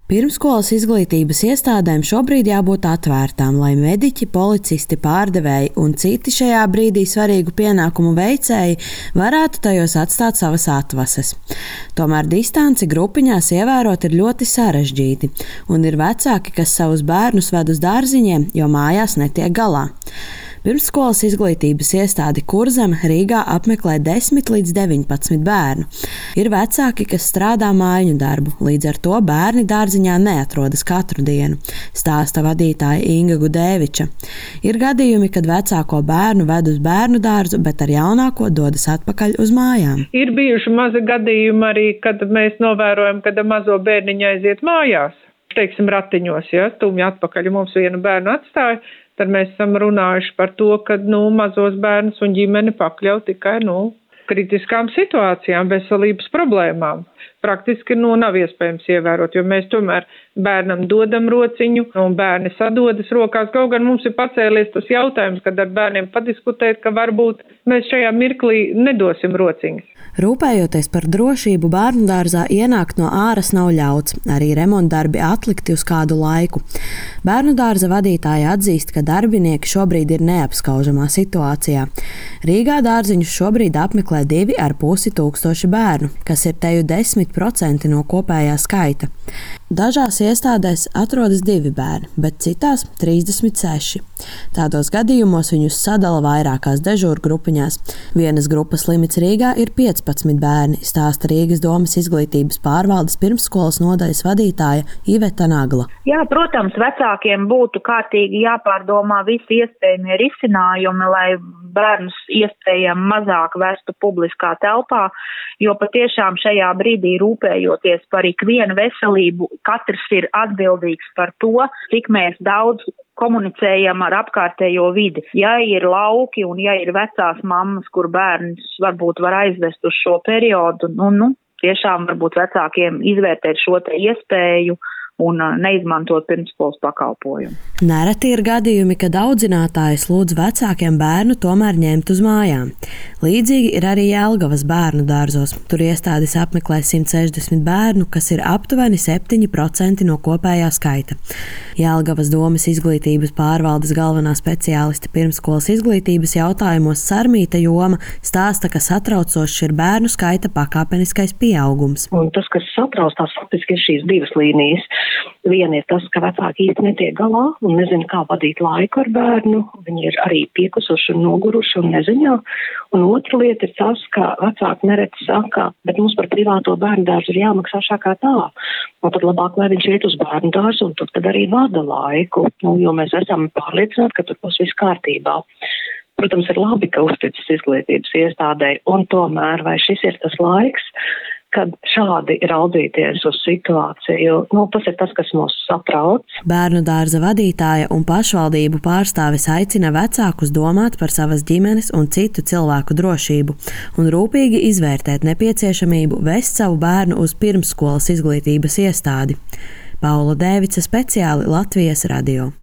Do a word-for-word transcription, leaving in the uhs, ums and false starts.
Pirmsskolas izglītības iestādēm šobrīd jābūt atvērtām, lai mediķi, policisti, pārdevēji un citi šajā brīdī svarīgu pienākumu veicēji varētu tajos atstāt savas atvases. Tomēr distanci grupiņās ievērot ir ļoti sarežģīti, un ir vecāki, kas savus bērnus ved uz dārziņiem, jo mājās netiek galā. Pirmsskolas izglītības iestādi Kurzeme Rīgā apmeklē desmit līdz deviņpadsmit bērnu. Ir vecāki, kas strādā mājiņu darbu, līdz ar to bērni dārziņā neatrodas katru dienu, stāsta vadītāja Inga Gudēviča. Ir gadījumi, kad vecāko bērnu ved uz bērnu dārzu, bet ar jaunāko dodas atpakaļ uz mājām. Ir bijuši mazi gadījumi arī, kad mēs novērojam, kad mazo bērniņu aiziet mājās. Teiksim, ratiņos, ja, stūmji atpakaļ mums vienu bērnu atstāja. Tad mēs esam runājuši par to, ka nu, mazos bērnus un ģimeni pakļaut tikai nu, kritiskām situācijām, veselības problēmām. Praktiski nu, nav iespējams ievērot, jo mēs tomēr bērnam dodam rociņu un bērni sadodas rokās. Kaut gan mums ir pacēlies tas jautājums, kad ar bērniem padiskutēt, ka varbūt mēs šajā mirklī nedosim rociņas. Rūpējoties par drošību, bērnu dārzā ienākt no āras nav ļauts, arī remontdarbi atlikti uz kādu laiku. Bērnu dārza vadītāja atzīst, ka darbinieki šobrīd ir neapskaužamā situācijā. Rīgā dārziņus šobrīd apmeklē divi ar pusi tūkstoši bērnu, kas ir teju desmit procenti no kopējā skaita. Dažās iestādēs atrodas divi bērni, bet citās trīsdesmit seši. Tādos gadījumos viņus sadala vairākās dežūru grupiņās. Vienas grupas limits Rīgā ir piecpadsmit bērni, stāsta Rīgas domes izglītības pārvaldes pirmsskolas nodaļas vadītāja Iveta Nagla. Jā, protams, vecākiem būtu kārtīgi jāpārdomā visi iespējamie risinājumi, lai bērnus iespējami mazāk vestu publiskā telpā, jo patiešām šajā brīdī rūpējoties par ikvienu veselību, katrs ir atbildīgs par to, cik mēs daudz komunicējam ar apkārtējo vidi. Ja ir lauki un ja ir vecās mammas, kur bērns varbūt var aizvest uz šo periodu, nu, nu, tiešām varbūt vecākiem izvērtēt šo te iespēju un neizmantot pirmsskolas pakalpojumu. Nereti ir gadījumi, kad audzinātājs lūdz vecākiem bērnu tomēr ņemt uz mājām. Līdzīgi ir arī Jelgavas bērnu dārzos. Tur iestādes apmeklē simt sešdesmit bērnu, kas ir aptuveni septiņi procenti no kopējā skaita. Jelgavas domes izglītības pārvaldes galvenā speciāliste pirmsskolas izglītības jautājumos Sarmīta Joma stāsta, ka satraucošs ir bērnu skaita pakāpeniskais pieaugums. Un tas, kas satrauc, tās faktiski ir šīs divas līnijas. Viena ir tas, ka vecāki īsti netiek galā un nezina, kā vadīt laiku ar bērnu. Viņi ir arī piekusuši un noguruši un neziņā. Un otra lieta ir tas, ka vecāki nereti saka, bet mums par privāto bērnu dārzu ir jāmaksā šā kā tā. Un tad labāk, lai viņš iet uz bērnu dārzu un tad, kad arī vada laiku, nu, jo mēs esam pārliecināti, ka tur būs viss kārtībā. Protams, ir labi, ka uzticas izglītības iestādēji, un tomēr vai šis ir tas laiks, kad šādi raudzīties uz situāciju, nu, tas ir tas, kas mūs satrauc. Bērnu dārza vadītāja un pašvaldību pārstāvis aicina vecākus domāt par savas ģimenes un citu cilvēku drošību un rūpīgi izvērtēt nepieciešamību vest savu bērnu uz pirmsskolas izglītības iestādi. Paula Dēvica, speciāli Latvijas radio.